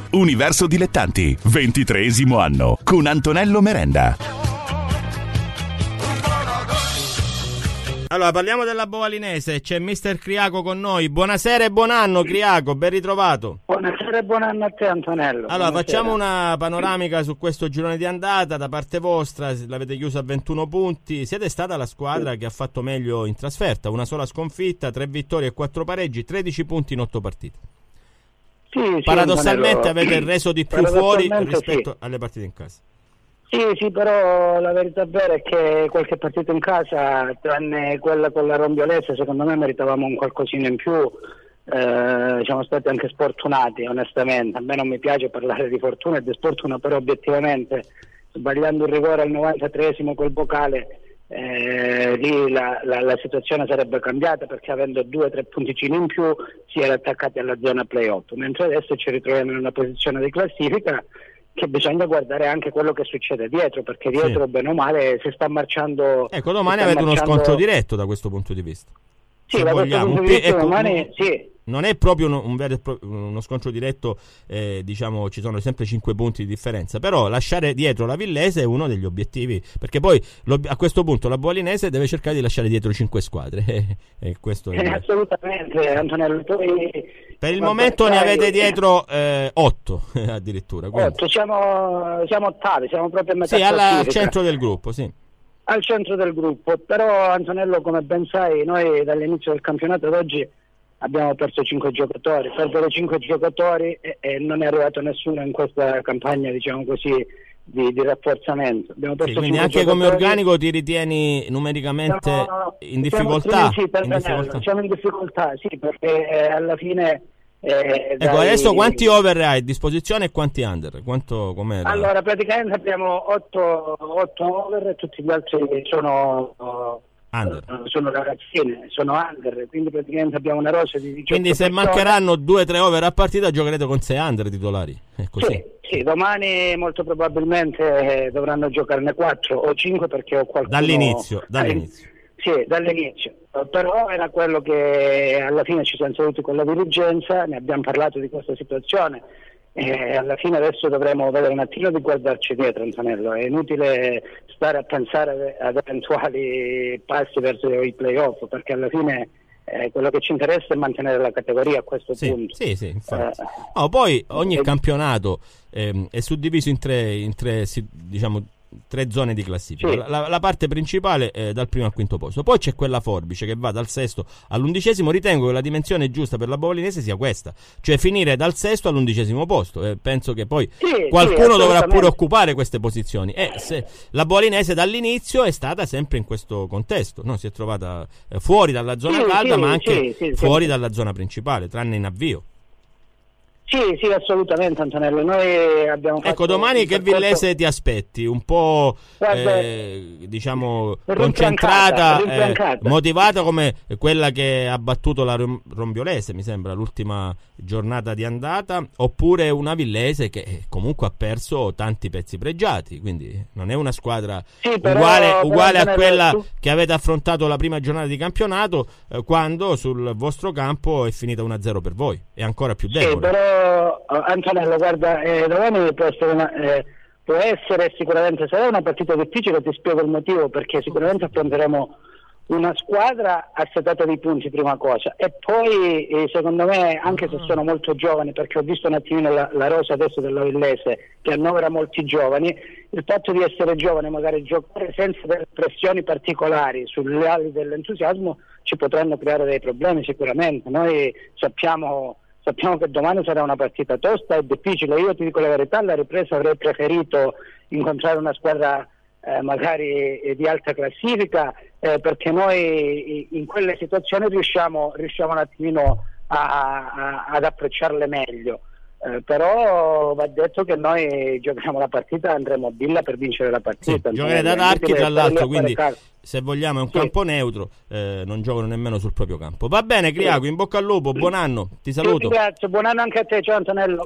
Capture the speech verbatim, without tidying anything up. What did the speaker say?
Universo Dilettanti, ventitreesimo anno, con Antonello Merenda. Allora, parliamo della Bovalinese, c'è mister Criaco con noi. Buonasera e buon anno, Criaco, ben ritrovato. Buonasera e buon anno a te, Antonello. Allora, Buonasera. Facciamo una panoramica su questo girone di andata. Da parte vostra l'avete chiuso a ventuno punti. Siete stata la squadra sì. che ha fatto meglio in trasferta, una sola sconfitta, tre vittorie e quattro pareggi, tredici punti in otto partite. Sì, sì, Paradossalmente Antonello, avete reso di più fuori rispetto sì. alle partite in casa. Sì, sì, però la verità vera è che qualche partita in casa, tranne quella con la Rombiolese, secondo me meritavamo un qualcosina in più. Eh, siamo stati anche sfortunati, onestamente. A me non mi piace parlare di fortuna e di sfortuna, però obiettivamente sbagliando un rigore al novantatreesimo col Vocale, eh, lì la, la, la situazione sarebbe cambiata, perché avendo due o tre punticini in più si era attaccati alla zona playoff, mentre adesso ci ritroviamo in una posizione di classifica che bisogna guardare anche quello che succede dietro, perché dietro sì. bene o male si sta marciando. Ecco, domani sta avete marciando... uno scontro diretto da questo punto di vista. Sì, se da vogliamo. questo punto di vista Ecco, domani sì. Non è proprio uno, un vero, uno scontro diretto, eh, diciamo ci sono sempre cinque punti di differenza, però lasciare dietro la Villese è uno degli obiettivi, perché poi a questo punto la Bovalinese deve cercare di lasciare dietro cinque squadre e questo è eh, assolutamente, Antonello. Poi, per il momento sai, ne avete dietro eh, otto addirittura. otto, siamo, siamo ottavi, siamo proprio a metà sì, alla, al centro del gruppo, sì. Al centro del gruppo, però Antonello, come ben sai, noi dall'inizio del campionato ad oggi abbiamo perso cinque giocatori, perdere cinque giocatori e, e non è arrivato nessuno in questa campagna, diciamo così, di, di rafforzamento. Abbiamo perso sì, quindi anche giocatori. Come organico ti ritieni numericamente no, in difficoltà? Siamo, sì, in difficoltà? Siamo in difficoltà, sì, perché eh, alla fine... Eh, ecco, dai... adesso quanti over hai a disposizione e quanti under? Quanto, com'è la... Allora, praticamente abbiamo otto over e tutti gli altri sono... Under. sono ragazzine, sono under, quindi praticamente abbiamo una rosa di diciotto quindi se persone. Mancheranno due tre over a partita giocherete con sei under titolari, è così? Sì, sì, domani molto probabilmente dovranno giocarne quattro o cinque, perché ho qualcuno dall'inizio, dall'inizio. Sì, dall'inizio, però era quello che alla fine ci siamo seduti con la dirigenza, ne abbiamo parlato di questa situazione e alla fine adesso dovremo vedere un attimo di guardarci dietro, Antonello. È inutile stare a pensare ad eventuali passi verso i playoff, perché alla fine eh, quello che ci interessa è mantenere la categoria a questo sì, punto. Sì, sì, infatti. Eh, no, poi ogni eh, campionato ehm, è suddiviso in tre, in tre diciamo tre zone di classifica. Sì. La, la parte principale è dal primo al quinto posto, poi c'è quella forbice che va dal sesto all'undicesimo. Ritengo che la dimensione giusta per la Bovalinese sia questa, cioè finire dal sesto all'undicesimo posto, e penso che poi sì, qualcuno sì, dovrà pure occupare queste posizioni, e se la Bovalinese dall'inizio è stata sempre in questo contesto, no? Si è trovata eh, fuori dalla zona sì, calda, sì, ma anche sì, sì, fuori sì. dalla zona principale, tranne in avvio. Sì, sì, assolutamente, Antonello. Noi abbiamo fatto ecco, domani che percorso... Villese ti aspetti? Un po' Guarda, eh, diciamo rinfrancata, concentrata, eh, motivata come quella che ha battuto la Rombiolese, mi sembra, l'ultima giornata di andata, oppure una Villese che comunque ha perso tanti pezzi pregiati, quindi non è una squadra sì, però, uguale, uguale però, a quella tu... che avete affrontato la prima giornata di campionato, eh, quando sul vostro campo è finita uno a zero per voi, è ancora più debole. Sì, però Antonello, guarda, eh, domani può essere, una, eh, può essere sicuramente, sarà una partita difficile, ti spiego il motivo, perché sicuramente affronteremo una squadra assetata di punti, prima cosa, e poi eh, secondo me, anche se sono molto giovani, perché ho visto un attimino la, la rosa adesso della Villese che annovera molti giovani, il fatto di essere giovane, magari giocare senza delle pressioni particolari sulle ali dell'entusiasmo, ci potranno creare dei problemi sicuramente. Noi sappiamo Sappiamo che domani sarà una partita tosta e difficile. Io ti dico la verità, alla ripresa avrei preferito incontrare una squadra eh, magari eh, di alta classifica, eh, perché noi in quelle situazioni riusciamo, riusciamo un attimino a, a, ad approcciarle meglio. Eh, però va detto che noi giochiamo la partita, andremo a Villa per vincere la partita. Sì, giocherete ad Archi, tra l'altro, quindi se vogliamo è un sì. campo neutro, eh, non giocano nemmeno sul proprio campo. Va bene, Criaco, in bocca al lupo, buon anno, ti saluto. Sì, grazie, buon anno anche a te, ciao Antonello.